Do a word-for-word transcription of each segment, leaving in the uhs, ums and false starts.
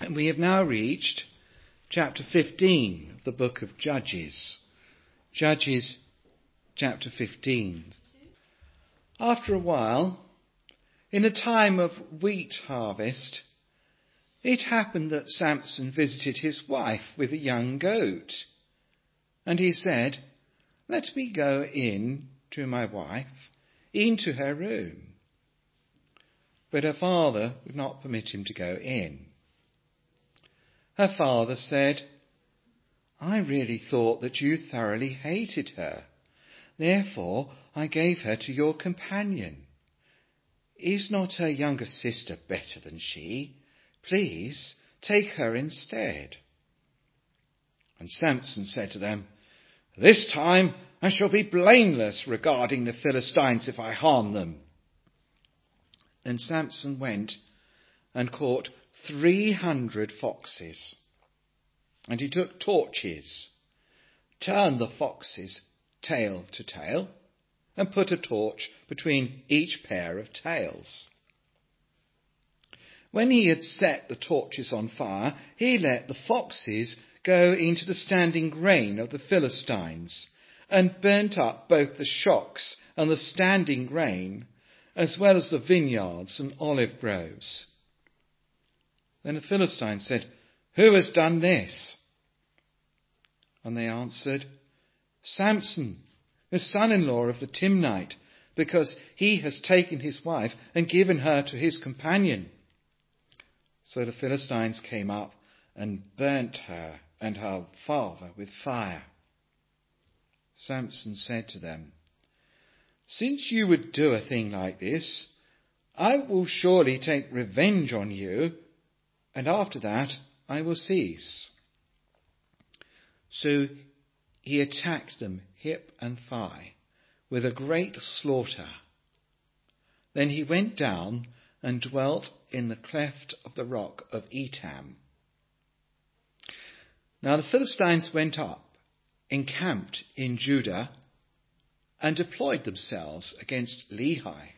And we have now reached chapter fifteen of the book of Judges. Judges chapter fifteen. After a while, in a time of wheat harvest, it happened that Samson visited his wife with a young goat. And he said, "Let me go in to my wife, into her room." But her father would not permit him to go in. Her father said, "I really thought that you thoroughly hated her. Therefore I gave her to your companion. Is not her younger sister better than she? Please take her instead." And Samson said to them, "This time I shall be blameless regarding the Philistines if I harm them." Then Samson went and caught three hundred foxes. And he took torches, turned the foxes tail to tail, and put a torch between each pair of tails. When he had set the torches on fire, he let the foxes go into the standing grain of the Philistines, and burnt up both the shocks and the standing grain, as well as the vineyards and olive groves. Then the Philistines said, "Who has done this?" And they answered, "Samson, the son-in-law of the Timnite, because he has taken his wife and given her to his companion." So the Philistines came up and burnt her and her father with fire. Samson said to them, "Since you would do a thing like this, I will surely take revenge on you, and after that I will cease." So he attacked them hip and thigh with a great slaughter. Then he went down and dwelt in the cleft of the rock of Etam. Now the Philistines went up, encamped in Judah, and deployed themselves against Lehi.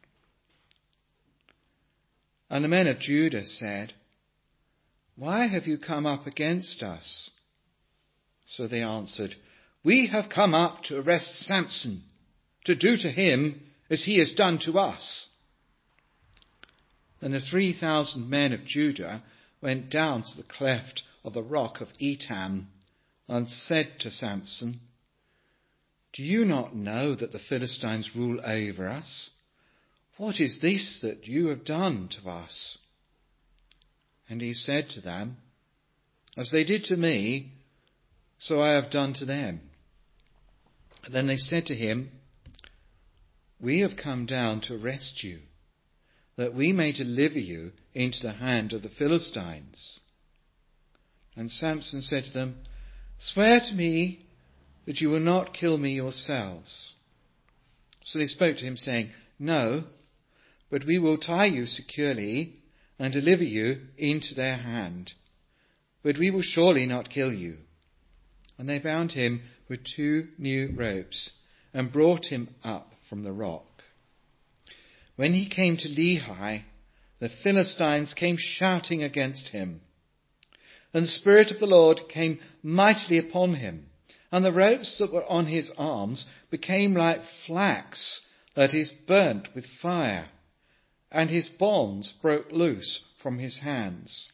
And the men of Judah said, "Why have you come up against us?" So they answered, "We have come up to arrest Samson, to do to him as he has done to us." Then the three thousand men of Judah went down to the cleft of the rock of Etam and said to Samson, "Do you not know that the Philistines rule over us? What is this that you have done to us?" And he said to them, "As they did to me, so I have done to them." And then they said to him, "We have come down to arrest you, that we may deliver you into the hand of the Philistines." And Samson said to them, "Swear to me that you will not kill me yourselves." So they spoke to him, saying, "No, but we will tie you securely and deliver you into their hand. But we will surely not kill you." And they bound him with two new ropes and brought him up from the rock. When he came to Lehi, the Philistines came shouting against him. And the Spirit of the Lord came mightily upon him, and the ropes that were on his arms became like flax that is burnt with fire, and his bonds broke loose from his hands.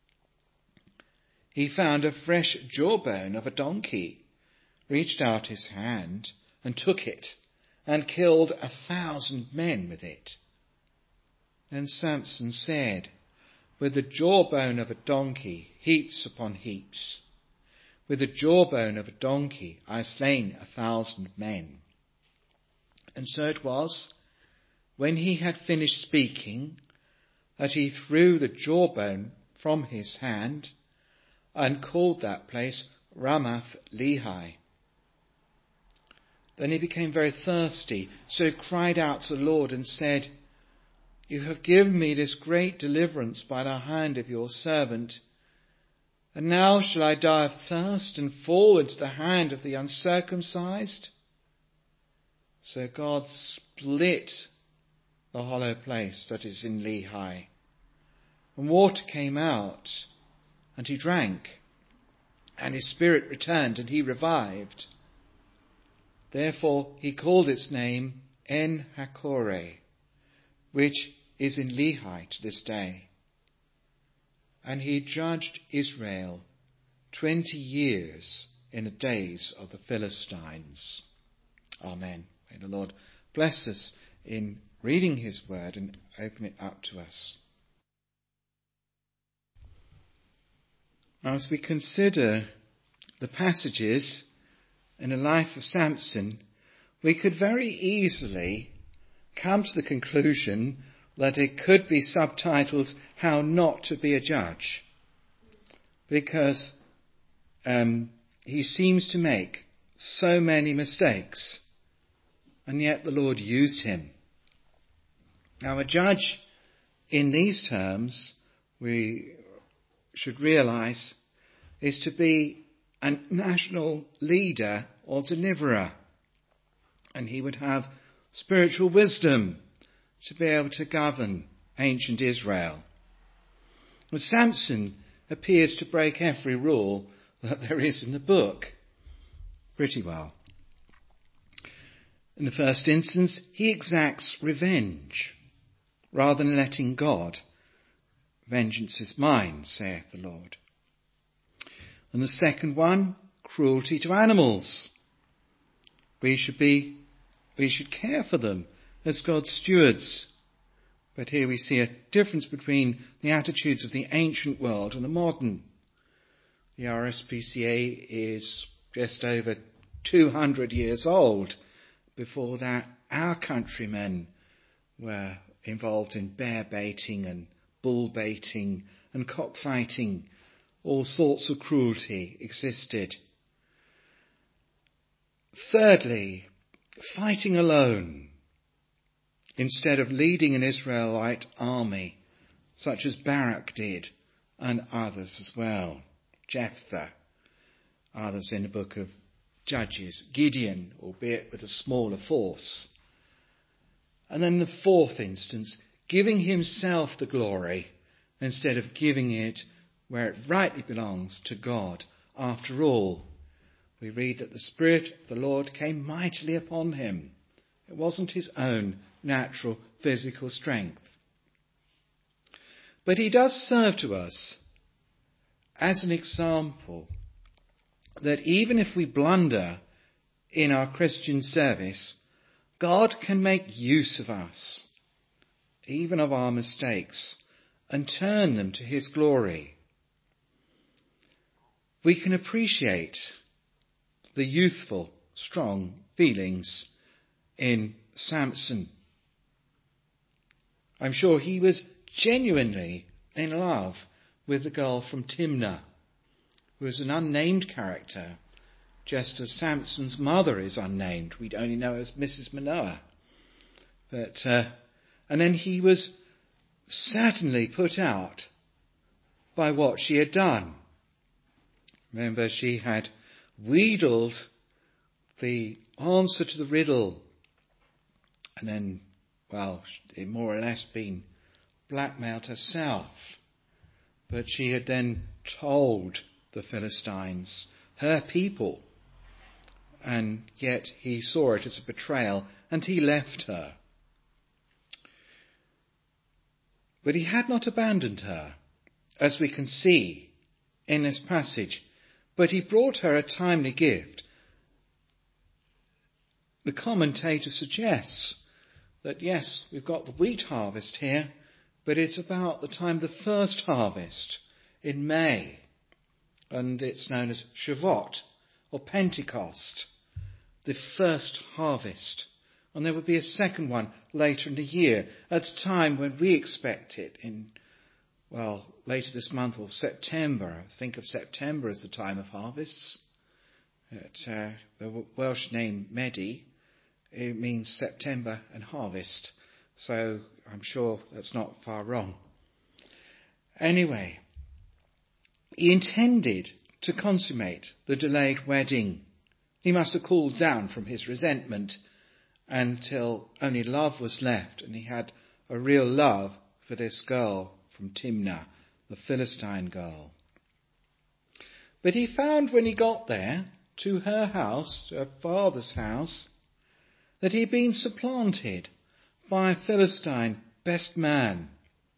He found a fresh jawbone of a donkey, reached out his hand and took it, and killed a thousand men with it. Then Samson said, "With the jawbone of a donkey, heaps upon heaps. With the jawbone of a donkey, I have slain a thousand men." And so it was, when he had finished speaking, that he threw the jawbone from his hand and called that place Ramath Lehi. Then he became very thirsty, so he cried out to the Lord and said, "You have given me this great deliverance by the hand of your servant, and now shall I die of thirst and fall into the hand of the uncircumcised?" So God split the hollow place that is in Lehi, and water came out and he drank, and his spirit returned, and he revived. Therefore he called its name En-Hakkore, which is in Lehi to this day. And he judged Israel twenty years in the days of the Philistines. Amen. May the Lord bless us in reading his word and open it up to us. Now, as we consider the passages in the life of Samson, we could very easily come to the conclusion that it could be subtitled How Not to Be a Judge, because um, he seems to make so many mistakes, and yet the Lord used him. Now, a judge in these terms, we should realise, is to be a national leader or deliverer, and he would have spiritual wisdom to be able to govern ancient Israel. But Samson appears to break every rule that there is in the book pretty well. In the first instance, he exacts revenge rather than letting God. Vengeance is mine, saith the Lord. And the second one, cruelty to animals. We should be, we should care for them as God's stewards. But here we see a difference between the attitudes of the ancient world and the modern. The R S P C A is just over two hundred years old. Before that, our countrymen were involved in bear baiting and bull baiting and cockfighting. All sorts of cruelty existed. Thirdly, fighting alone instead of leading an Israelite army, such as Barak did, and others as well. Jephthah, others in the book of Judges, Gideon, albeit with a smaller force. And then the fourth instance, giving himself the glory instead of giving it where it rightly belongs to God. After all, we read that the Spirit of the Lord came mightily upon him. It wasn't his own natural physical strength. But he does serve to us as an example that even if we blunder in our Christian service, God can make use of us, even of our mistakes, and turn them to his glory. We can appreciate the youthful, strong feelings in Samson. I'm sure he was genuinely in love with the girl from Timnah, who was an unnamed character, just as Samson's mother is unnamed. We only know her as Missus Manoah. But, uh, and then he was certainly put out by what she had done. Remember, she had wheedled the answer to the riddle, and then, well, it more or less been blackmailed herself. But she had then told the Philistines, her people, and yet he saw it as a betrayal, and he left her. But he had not abandoned her, as we can see in this passage, but he brought her a timely gift. The commentator suggests that yes, we've got the wheat harvest here, but it's about the time of the first harvest in May, and it's known as Shavuot or Pentecost, the first harvest. And there will be a second one later in the year, at a time when we expect it in, well, later this month or September. I think of September as the time of harvests. It, uh, the Welsh name Medi, it means September and harvest. So I'm sure that's not far wrong. Anyway, he intended to consummate the delayed wedding. He must have cooled down from his resentment until only love was left, and he had a real love for this girl from Timnah, the Philistine girl. But he found when he got there, to her house, to her father's house, that he'd been supplanted by a Philistine best man.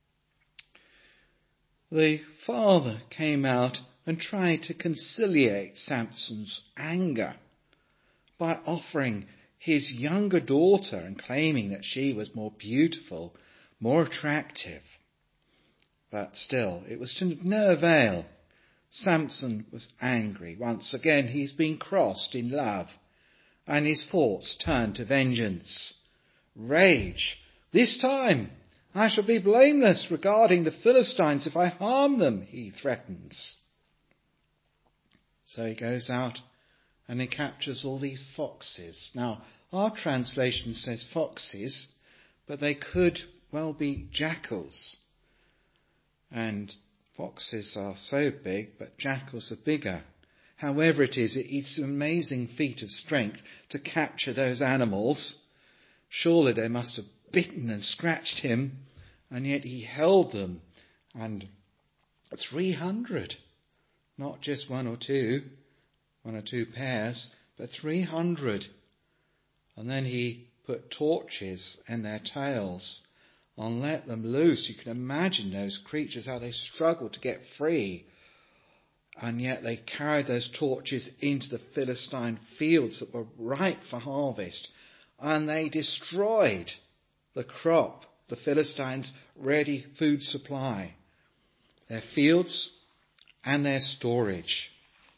The father came out and tried to conciliate Samson's anger by offering his younger daughter and claiming that she was more beautiful, more attractive. But still, it was to no avail. Samson was angry. Once again, he's been crossed in love, and his thoughts turned to vengeance. Rage. This time, I shall be blameless regarding the Philistines if I harm them, he threatens. So he goes out and he captures all these foxes. Now, our translation says foxes, but they could well be jackals. And foxes are so big, but jackals are bigger. However it is, it's an amazing feat of strength to capture those animals. Surely they must have bitten and scratched him, and yet he held them. And three hundred, not just one or two, one or two pairs, but three hundred. And then he put torches in their tails and let them loose. You can imagine those creatures, how they struggled to get free. And yet they carried those torches into the Philistine fields that were ripe for harvest. And they destroyed the crop, the Philistines' ready food supply, their fields and their storage.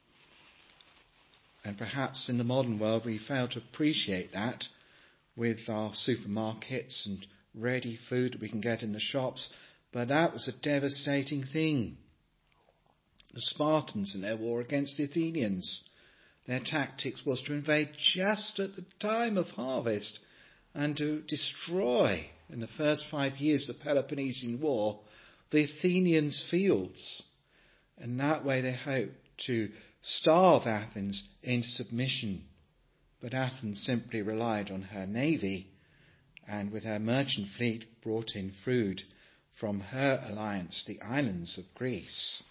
And perhaps in the modern world we fail to appreciate that with our supermarkets and ready food that we can get in the shops. But that was a devastating thing. The Spartans in their war against the Athenians, their tactics was to invade just at the time of harvest and to destroy, in the first five years of the Peloponnesian War, the Athenians' fields. And that way they hoped to starve Athens into submission. But Athens simply relied on her navy, and with her merchant fleet brought in food from her alliance, the islands of Greece.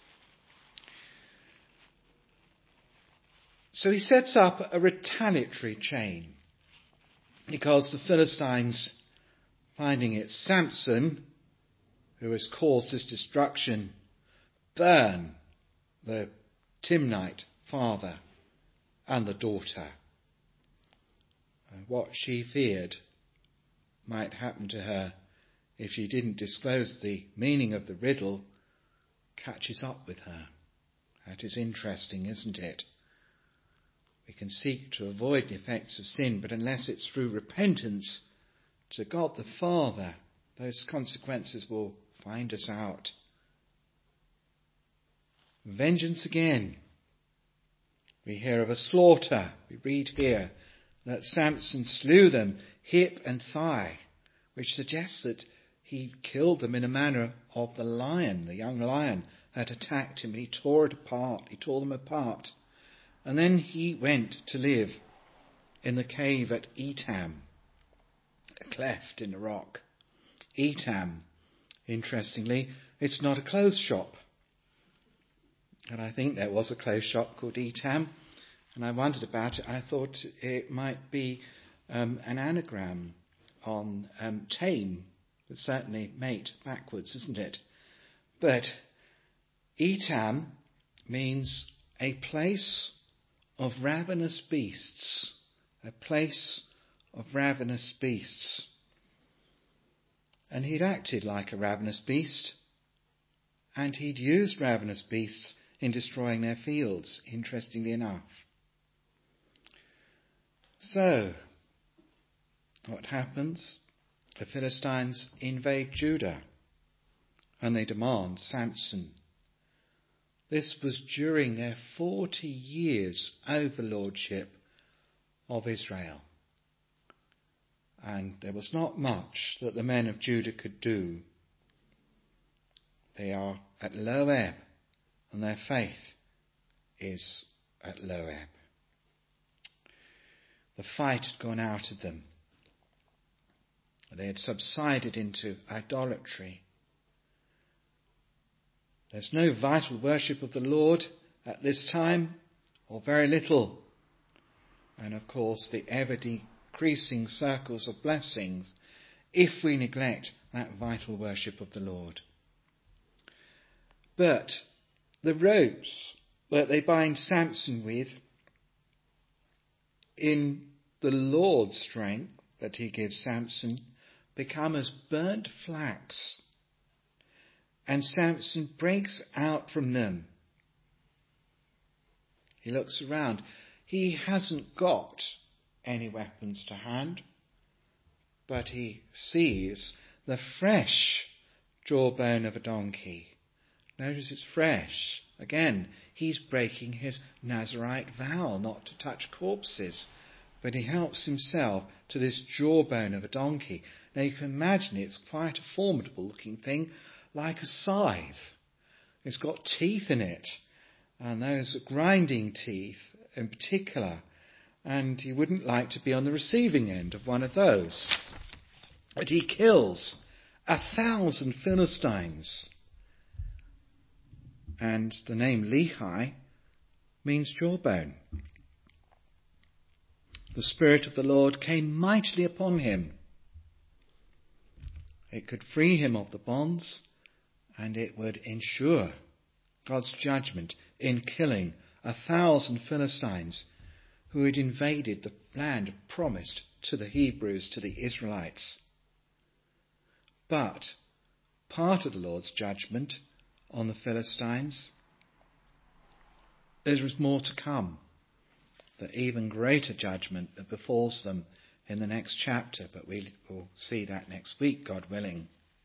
So he sets up a retaliatory chain, because the Philistines, finding it Samson who has caused this destruction, burn the Timnite father and the daughter. What she feared might happen to her if she didn't disclose the meaning of the riddle catches up with her. That is interesting, isn't it? We can seek to avoid the effects of sin, but unless it's through repentance to God the Father, those consequences will find us out. Vengeance again. We hear of a slaughter. We read here that Samson slew them hip and thigh, which suggests that he killed them in a manner of the lion, the young lion that attacked him, and he tore it apart. He tore them apart. And then he went to live in the cave at Etam, a cleft in the rock. Etam, interestingly, it's not a clothes shop. And I think there was a clothes shop called Etam, and I wondered about it. I thought it might be um, an anagram on um, tame, but certainly mate backwards, isn't it? But Etam means a place of ravenous beasts, a place of ravenous beasts. And he'd acted like a ravenous beast, and he'd used ravenous beasts in destroying their fields, interestingly enough. So, what happens? The Philistines invade Judah, and they demand Samson. This was during their forty years overlordship of Israel. And there was not much that the men of Judah could do. They are at low ebb, and their faith is at low ebb. The fight had gone out of them. They had subsided into idolatry. There's no vital worship of the Lord, at this time, or very little. And of course, the ever-decreasing circles of blessings if we neglect that vital worship of the Lord. But the ropes that they bind Samson with, in the Lord's strength that he gives Samson, become as burnt flax, and Samson breaks out from them. He looks around. He hasn't got any weapons to hand, but he sees the fresh jawbone of a donkey. Notice it's fresh. Again, he's breaking his Nazirite vow not to touch corpses, but he helps himself to this jawbone of a donkey. Now you can imagine it's quite a formidable looking thing, like a scythe. It's got teeth in it, and those are grinding teeth in particular, and he wouldn't like to be on the receiving end of one of those. But he kills a thousand Philistines. And the name Lehi means jawbone. The Spirit of the Lord came mightily upon him. It could free him of the bonds, and it would ensure God's judgment in killing a thousand Philistines who had invaded the land promised to the Hebrews, to the Israelites. But part of the Lord's judgment on the Philistines, there was more to come. The even greater judgment that befalls them in the next chapter, but we will see that next week, God willing.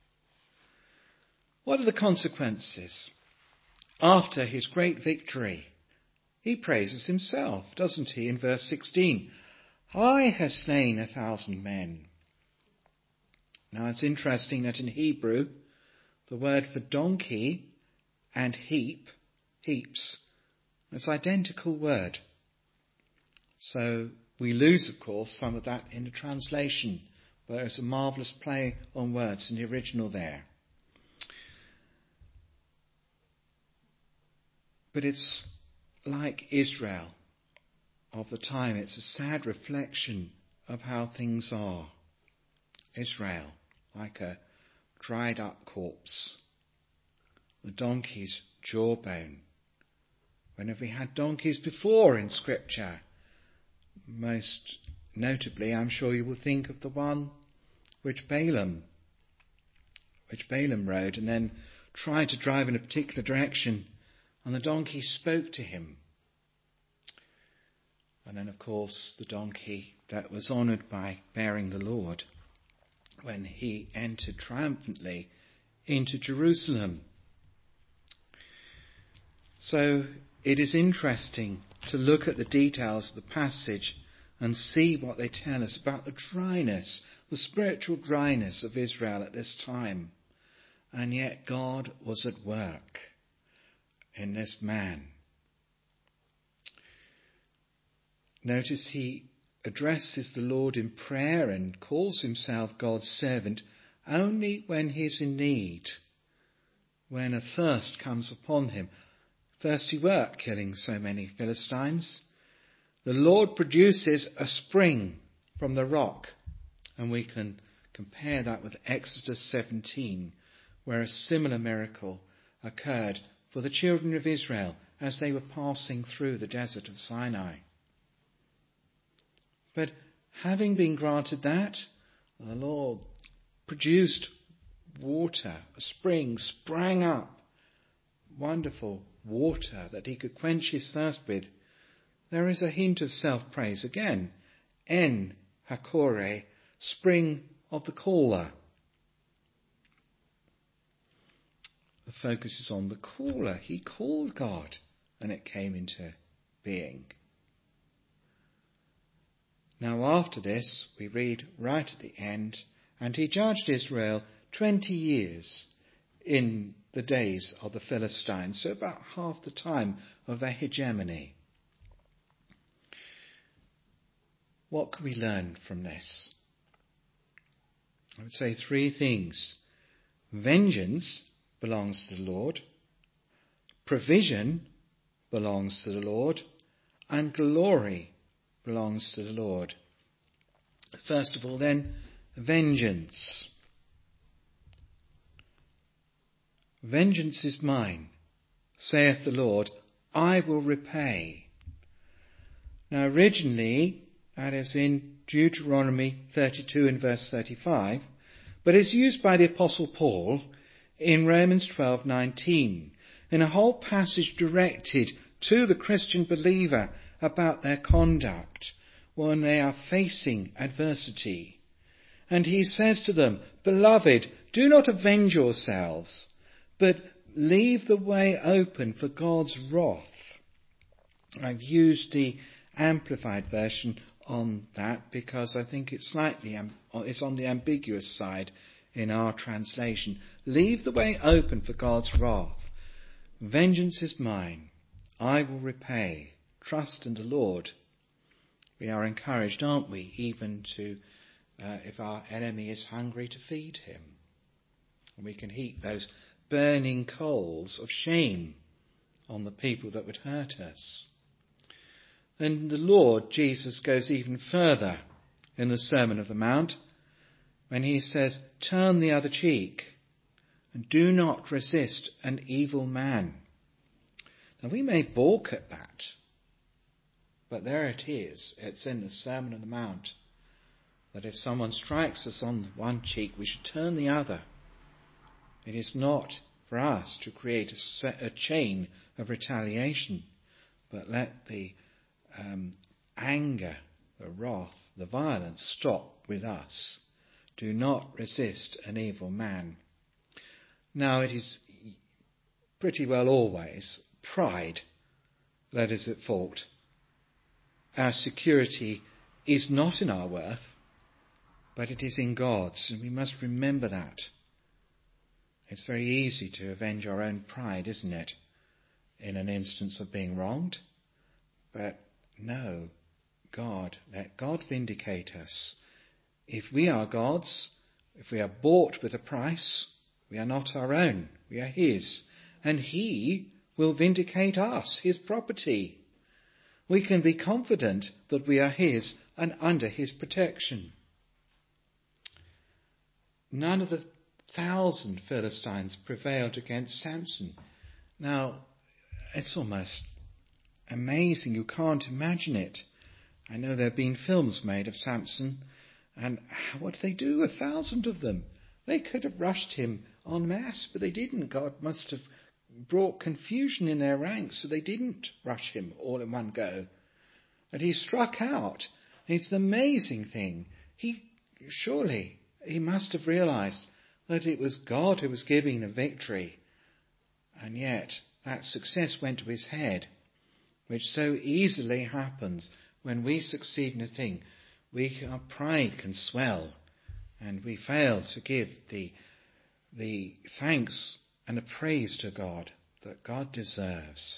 What are the consequences? After his great victory, he praises himself, doesn't he, in verse sixteen? I have slain a thousand men. Now it's interesting that in Hebrew, the word for donkey and heap, heaps, it's an identical word. So we lose, of course, some of that in the translation, but there's a marvellous play on words in the original there. But it's like Israel of the time. It's a sad reflection of how things are. Israel, like a dried up corpse. The donkey's jawbone. When have we had donkeys before in Scripture? Most notably, I'm sure you will think of the one which Balaam, which Balaam rode and then tried to drive in a particular direction, and the donkey spoke to him. And then, of course, the donkey that was honoured by bearing the Lord when he entered triumphantly into Jerusalem. So it is interesting to look at the details of the passage and see what they tell us about the dryness, the spiritual dryness of Israel at this time. And yet God was at work in this man. Notice he addresses the Lord in prayer and calls himself God's servant only when he's in need, when a thirst comes upon him. Thirsty work killing so many Philistines. The Lord produces a spring from the rock, and we can compare that with Exodus seventeen, where a similar miracle occurred for the children of Israel as they were passing through the desert of Sinai. But having been granted that, the Lord produced water, a spring sprang up, wonderful water that he could quench his thirst with. There is a hint of self-praise again. En Hakore, spring of the caller. The focus is on the caller. He called God and it came into being. Now after this, we read right at the end, and he judged Israel twenty years in the days of the Philistines, so about half the time of their hegemony. What can we learn from this? I would say three things. Vengeance belongs to the Lord. Provision belongs to the Lord, and glory belongs to the Lord. First of all, then, vengeance. Vengeance is mine, saith the Lord, I will repay. Now originally, that is in Deuteronomy thirty-two and verse thirty-five, but is used by the Apostle Paul in Romans twelve nineteen, in a whole passage directed to the Christian believer about their conduct when they are facing adversity. And he says to them, Beloved, do not avenge yourselves, but leave the way open for God's wrath. I've used the Amplified version on that because I think it's slightly, it's on the ambiguous side in our translation. Leave the way open for God's wrath. Vengeance is mine. I will repay. Trust in the Lord. We are encouraged, aren't we, even to, uh, if our enemy is hungry, to feed him. And we can heap those burning coals of shame on the people that would hurt us. And the Lord Jesus goes even further in the Sermon on the Mount when he says, turn the other cheek and do not resist an evil man. Now we may balk at that, but there it is. It's in the Sermon on the Mount that if someone strikes us on one cheek, we should turn the other. It is not for us to create a, a chain of retaliation, but let the um, anger, the wrath, the violence stop with us. Do not resist an evil man. Now it is pretty well always pride that is at fault. Our security is not in our worth, but it is in God's, and we must remember that. It's very easy to avenge our own pride, isn't it, in an instance of being wronged? But no, God, let God vindicate us. If we are God's, if we are bought with a price, we are not our own, we are His, and He will vindicate us, His property. We can be confident that we are His and under His protection. None of the thousand Philistines prevailed against Samson. Now, it's almost amazing. You can't imagine it. I know there have been films made of Samson, and what did they do? A thousand of them. They could have rushed him en masse, but they didn't. God must have brought confusion in their ranks, so they didn't rush him all in one go. And he struck out. It's an amazing thing. He surely he must have realized that it was God who was giving the victory. And yet that success went to his head, which so easily happens when we succeed in a thing. We, our pride can swell, and we fail to give the, the thanks and the praise to God that God deserves.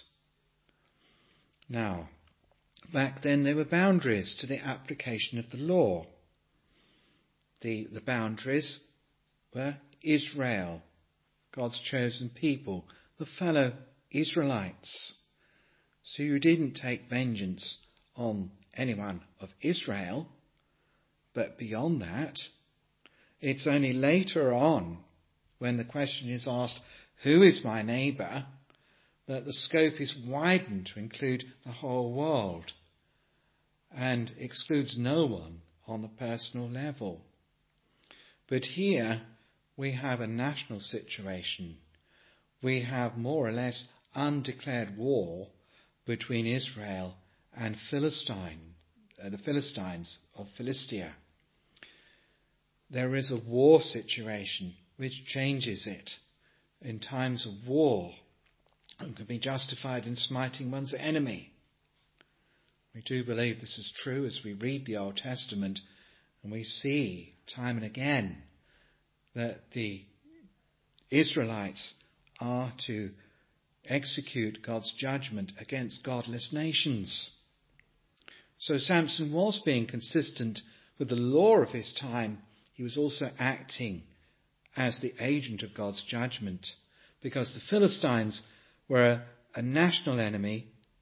Now, back then there were boundaries to the application of the law. The, the boundaries were Israel, God's chosen people, the fellow Israelites. So you didn't take vengeance on anyone of Israel, but beyond that, it's only later on when the question is asked, who is my neighbour, that the scope is widened to include the whole world and excludes no one on the personal level. But here we have a national situation. We have more or less undeclared war between Israel and Philistine, uh, the Philistines of Philistia. There is a war situation which changes it. In times of war, and can be justified in smiting one's enemy. We do believe this is true as we read the Old Testament, and we see time and again that the Israelites are to execute God's judgment against godless nations. So Samson was being consistent with the law of his time. He was also acting as the agent of God's judgment, because the Philistines were a, a national enemy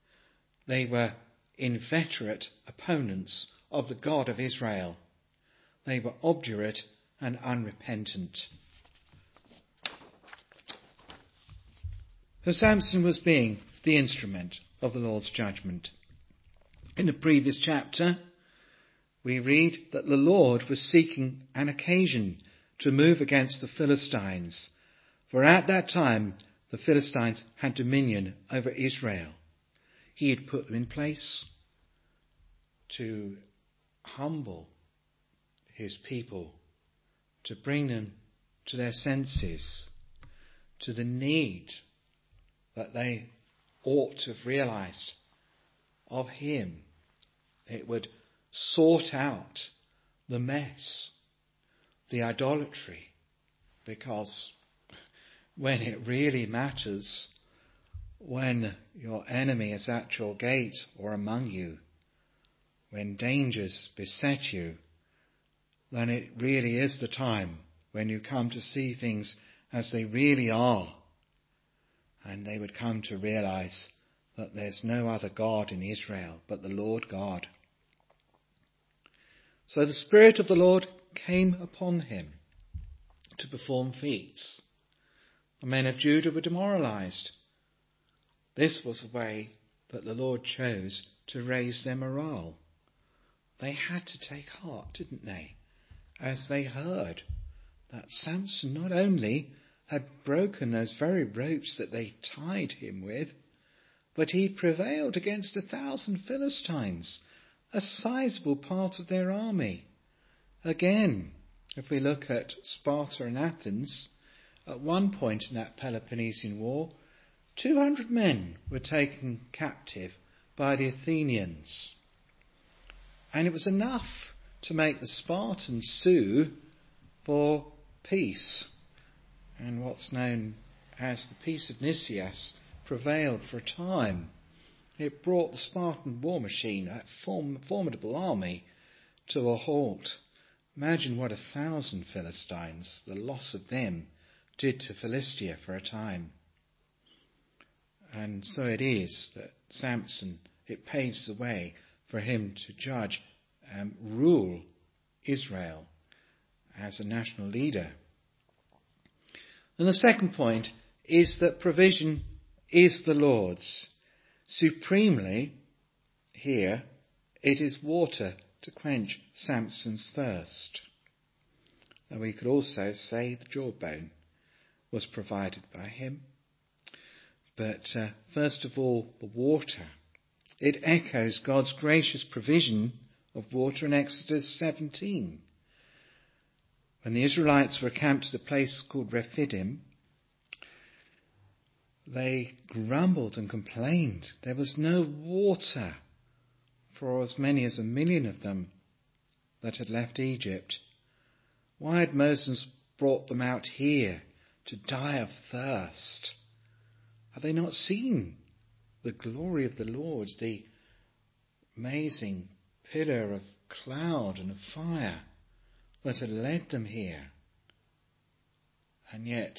They were inveterate opponents of the God of Israel. They were obdurate and unrepentant. So Samson was being the instrument of the Lord's judgment. In the previous chapter, we read that the Lord was seeking an occasion to move against the Philistines, for at that time the Philistines had dominion over Israel. He had put them in place to humble his people, to bring them to their senses, to the need that they ought to have realized of him. It would sort out the mess, the idolatry, because when it really matters, when your enemy is at your gate or among you, when dangers beset you, then it really is the time when you come to see things as they really are. And they would come to realize that there's no other God in Israel but the Lord God. So the Spirit of the Lord came upon him to perform feats. The men of Judah were demoralized. This was the way that the Lord chose to raise their morale. They had to take heart, didn't they, as they heard that Samson not only had broken those very ropes that they tied him with, but he prevailed against a thousand Philistines, a sizable part of their army. Again, if we look at Sparta and Athens, at one point in that Peloponnesian War, two hundred men were taken captive by the Athenians. And it was enough to make the Spartans sue for peace. And what's known as the Peace of Nicias prevailed for a time. It brought the Spartan war machine, that form, formidable army, to a halt. Imagine what a thousand Philistines, the loss of them, did to Philistia for a time. And so it is that Samson, it paves the way for him to judge and rule Israel as a national leader. And the second point is that provision is the Lord's. Supremely, here, it is water to quench Samson's thirst. And we could also say the jawbone was provided by him. But uh, first of all, the water. It echoes God's gracious provision of water in Exodus seventeen. When the Israelites were camped at a place called Rephidim, they grumbled and complained. There was no water for as many as a million of them that had left Egypt. Why had Moses brought them out here to die of thirst? Have they not seen the glory of the Lord, the amazing pillar of cloud and of fire that had led them here? And yet,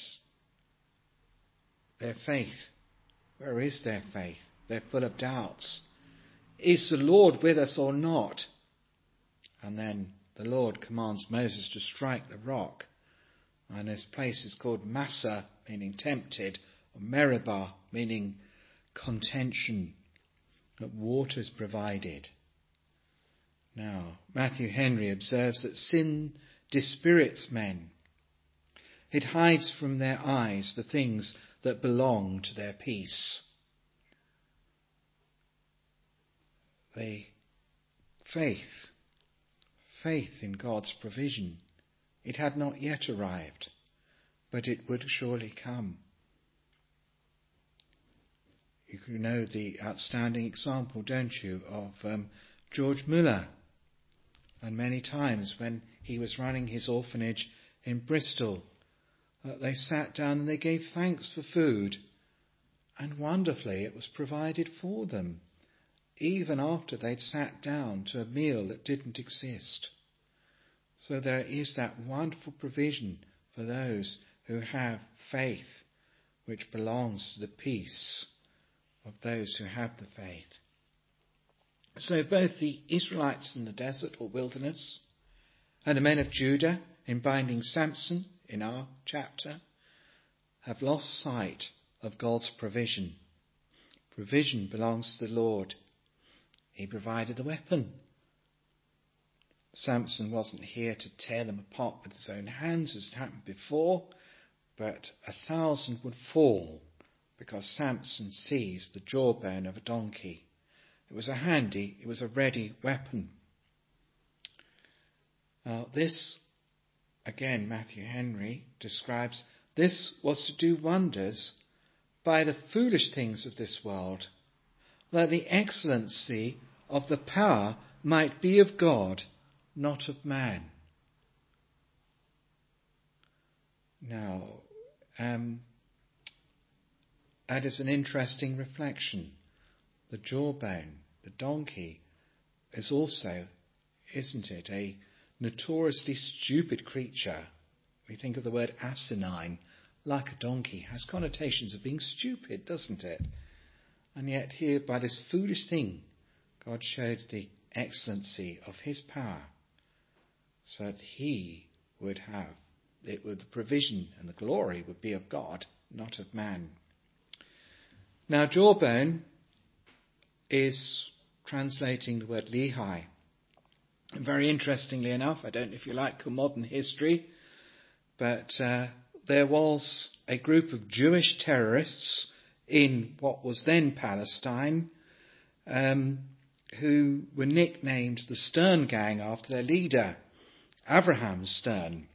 their faith, where is their faith? They're full of doubts. Is the Lord with us or not? And then the Lord commands Moses to strike the rock. And this place is called Massah, meaning tempted, or Meribah, meaning contention. That water is provided. Now, Matthew Henry observes that sin dispirits men. It hides from their eyes the things that belong to their peace. The faith, faith in God's provision, it had not yet arrived, but it would surely come. You know the outstanding example, don't you, of um, George Muller. And many times when he was running his orphanage in Bristol, uh, they sat down and they gave thanks for food. And wonderfully, it was provided for them, even after they'd sat down to a meal that didn't exist. So there is that wonderful provision for those who have faith, which belongs to the peace of those who have the faith. So both the Israelites in the desert or wilderness and the men of Judah in binding Samson in our chapter have lost sight of God's provision. Provision belongs to the Lord. He provided the weapon. Samson wasn't here to tear them apart with his own hands as it happened before, but a thousand would fall because Samson seized the jawbone of a donkey. It was a handy, it was a ready weapon. Now this, again, Matthew Henry describes, this was to do wonders by the foolish things of this world, that the excellency of the power might be of God, not of man. Now, um, that is an interesting reflection. The jawbone, the donkey, is also, isn't it, a notoriously stupid creature. We think of the word asinine, like a donkey, has connotations of being stupid, doesn't it? And yet here, by this foolish thing, God showed the excellency of his power, so that he would have, it would, the provision and the glory would be of God, not of man. Now, jawbone is translating the word Lehi. And very interestingly enough, I don't know if you like modern history, but uh, there was a group of Jewish terrorists in what was then Palestine, um, who were nicknamed the Stern Gang after their leader, Avraham Stern.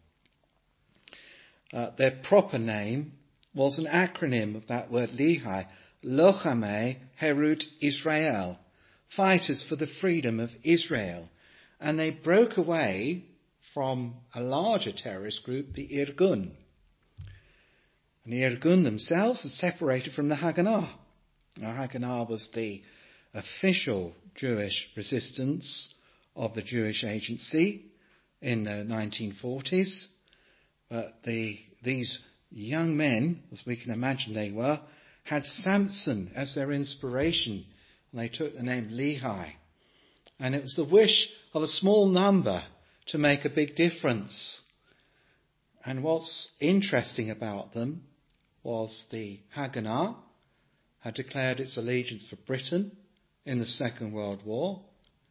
Uh, their proper name was an acronym of that word Lehi, Lochamei Herut Israel, fighters for the freedom of Israel. And they broke away from a larger terrorist group, the Irgun. And the Irgun themselves had separated from the Haganah. Now, Haganah was the official Jewish resistance of the Jewish Agency in the nineteen forties. But the, these young men, as we can imagine they were, had Samson as their inspiration, and they took the name Lehi. And it was the wish of a small number to make a big difference. And what's interesting about them was the Haganah had declared its allegiance for Britain in the Second World War,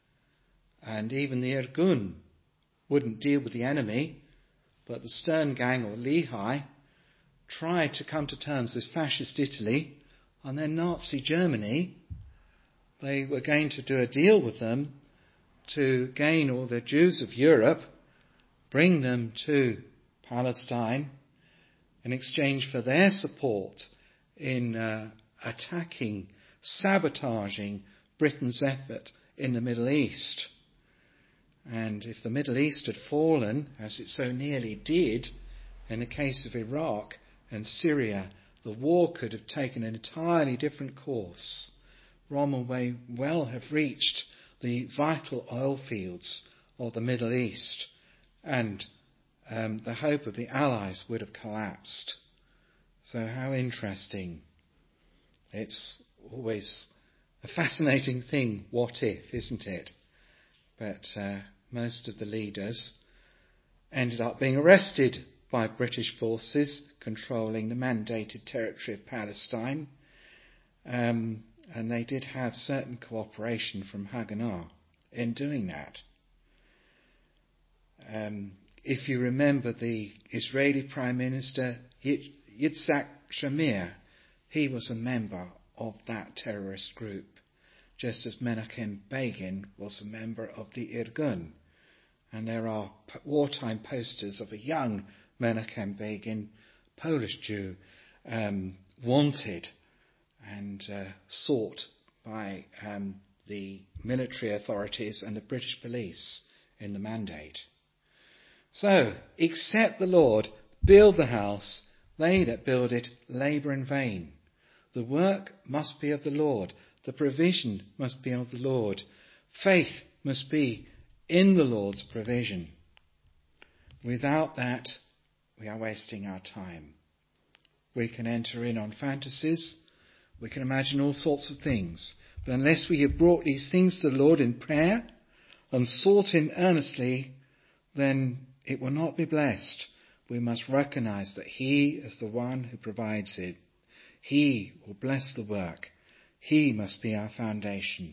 and even the Irgun wouldn't deal with the enemy, but the Stern Gang or Lehi tried to come to terms with fascist Italy and then Nazi Germany. They were going to do a deal with them to gain all the Jews of Europe, bring them to Palestine in exchange for their support in uh, attacking, sabotaging Britain's effort in the Middle East. And if the Middle East had fallen, as it so nearly did, in the case of Iraq and Syria, the war could have taken an entirely different course. Rommel may well have reached the vital oil fields of the Middle East, and um, the hope of the Allies would have collapsed. So how interesting. It's always a fascinating thing, what if, isn't it? But uh, most of the leaders ended up being arrested by British forces controlling the mandated territory of Palestine. Um, and they did have certain cooperation from Haganah in doing that. Um, if you remember the Israeli Prime Minister Yitzhak Shamir, he was a member of that terrorist group, just as Menachem Begin was a member of the Irgun. And there are wartime posters of a young Menachem Begin, Polish Jew, um, wanted and uh, sought by um, the military authorities and the British police in the Mandate. So, except the Lord build the house, they that build it labour in vain. The work must be of the Lord. The provision must be of the Lord. Faith must be in the Lord's provision. Without that, we are wasting our time. We can enter in on fantasies. We can imagine all sorts of things. But unless we have brought these things to the Lord in prayer and sought him earnestly, then it will not be blessed. We must recognize that he is the one who provides it. He will bless the work. He must be our foundation.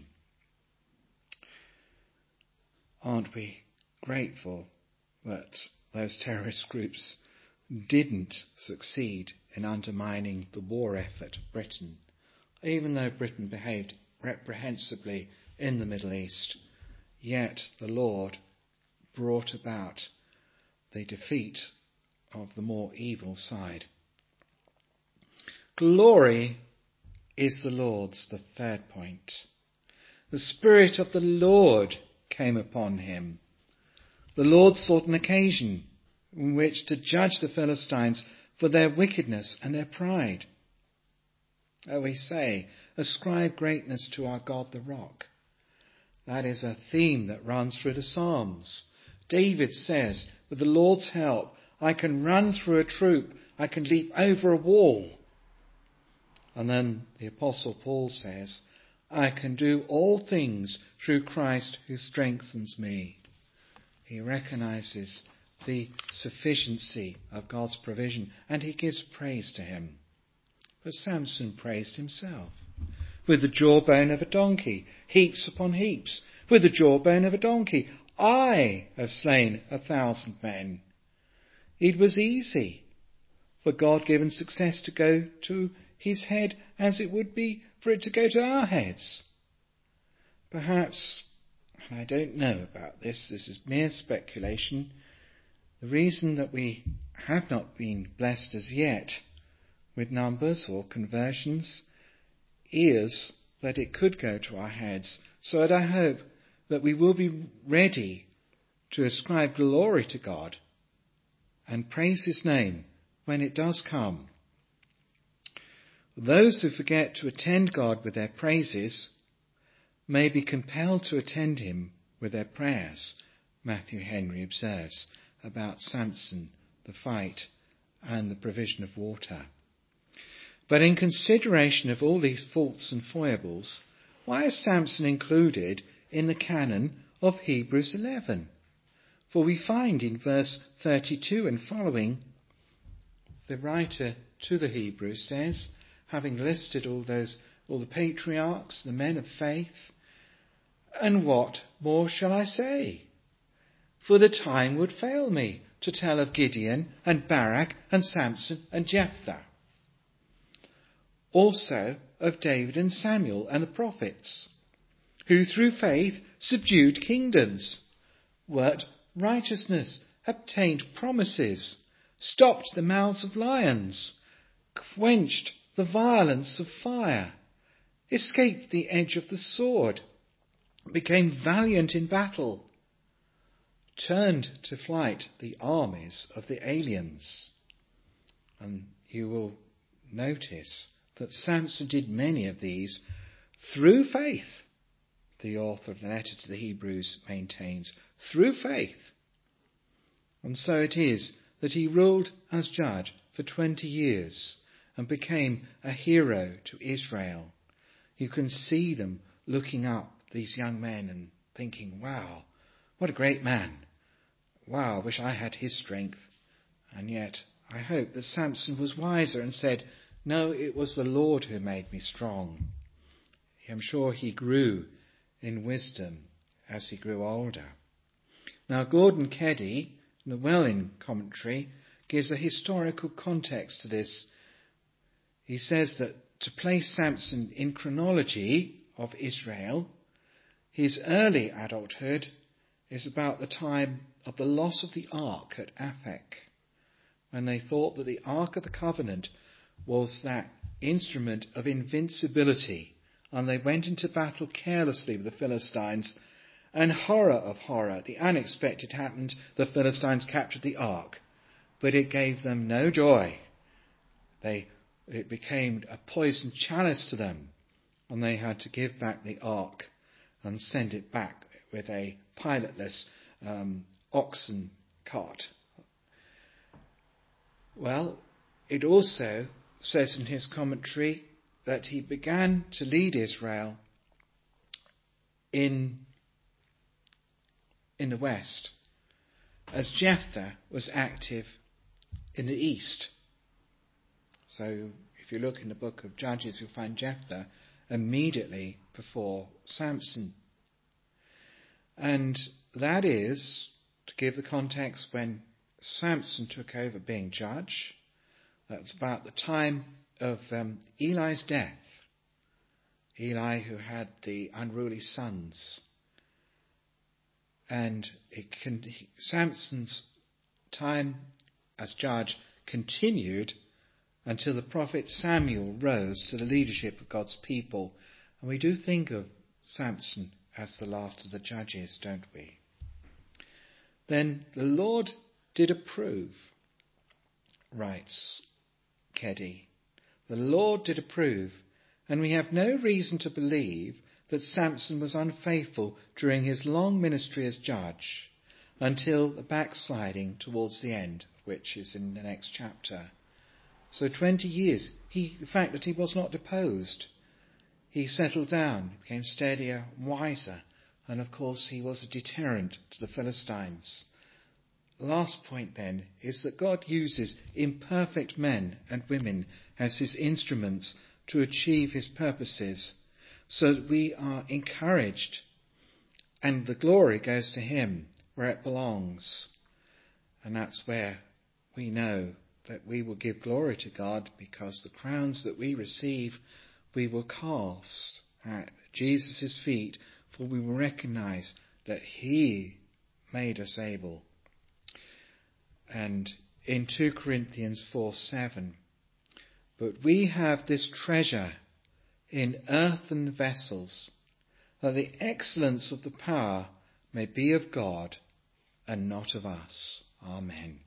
Aren't we grateful that those terrorist groups didn't succeed in undermining the war effort of Britain, even though Britain behaved reprehensibly in the Middle East, yet the Lord brought about the defeat of the more evil side. Glory is the Lord's, the third point. The Spirit of the Lord came upon him. The Lord sought an occasion in which to judge the Philistines for their wickedness and their pride. Oh, we say, ascribe greatness to our God the Rock. That is a theme that runs through the Psalms. David says, with the Lord's help, I can run through a troop, I can leap over a wall. And then the Apostle Paul says, I can do all things through Christ who strengthens me. He recognizes the sufficiency of God's provision and he gives praise to him. But Samson praised himself. With the jawbone of a donkey, heaps upon heaps. With the jawbone of a donkey, I have slain a thousand men. It was easy for God-given success to go to his head as it would be for it to go to our heads. Perhaps, and I don't know about this, this is mere speculation, the reason that we have not been blessed as yet with numbers or conversions is that it could go to our heads. So that I hope that we will be ready to ascribe glory to God and praise his name when it does come. Those who forget to attend God with their praises may be compelled to attend him with their prayers, Matthew Henry observes about Samson, the fight, and the provision of water. But in consideration of all these faults and foibles, why is Samson included in the canon of Hebrews eleven? For we find in verse thirty-two and following, the writer to the Hebrews says, having listed all those, all the patriarchs, the men of faith, and what more shall I say? For the time would fail me to tell of Gideon and Barak and Samson and Jephthah. Also of David and Samuel and the prophets, who through faith subdued kingdoms, worked righteousness, obtained promises, stopped the mouths of lions, quenched the violence of fire, escaped the edge of the sword, became valiant in battle, turned to flight the armies of the aliens. And you will notice that Samson did many of these through faith. The author of the letter to the Hebrews maintains, through faith. And so it is that he ruled as judge for twenty years and became a hero to Israel. You can see them looking up, these young men, and thinking, wow, what a great man. Wow, I wish I had his strength. And yet I hope that Samson was wiser and said, no, it was the Lord who made me strong. I'm sure he grew in wisdom as he grew older. Now, Gordon Keddy, in the Welling commentary, gives a historical context to this. He says that to place Samson in chronology of Israel, his early adulthood is about the time of the loss of the ark at Aphek, when they thought that the Ark of the Covenant was that instrument of invincibility, and they went into battle carelessly with the Philistines, and horror of horror, the unexpected happened. The Philistines captured the ark, but it gave them no joy. They, it became a poisoned chalice to them, and they had to give back the ark and send it back with a pilotless um, oxen cart. Well, it also says in his commentary that he began to lead Israel in, in the west, as Jephthah was active in the east. So if you look in the book of Judges, you'll find Jephthah immediately before Samson. And that is, to give the context, when Samson took over being judge. That's about the time of um, Eli's death. Eli, who had the unruly sons. And it can, Samson's time as judge continued until the prophet Samuel rose to the leadership of God's people. And we do think of Samson as the last of the judges, don't we? Then the Lord did approve, writes Keddy. The Lord did approve, and we have no reason to believe that Samson was unfaithful during his long ministry as judge until the backsliding towards the end, which is in the next chapter. So twenty years, he, the fact that he was not deposed, he settled down, became steadier, wiser, and of course he was a deterrent to the Philistines. Last point then is that God uses imperfect men and women as his instruments to achieve his purposes, so that we are encouraged and the glory goes to him where it belongs. And that's where we know that we will give glory to God, because the crowns that we receive we will cast at Jesus' feet, for we will recognize that he made us able. And in two Corinthians four seven, but we have this treasure in earthen vessels, that the excellence of the power may be of God and not of us. Amen.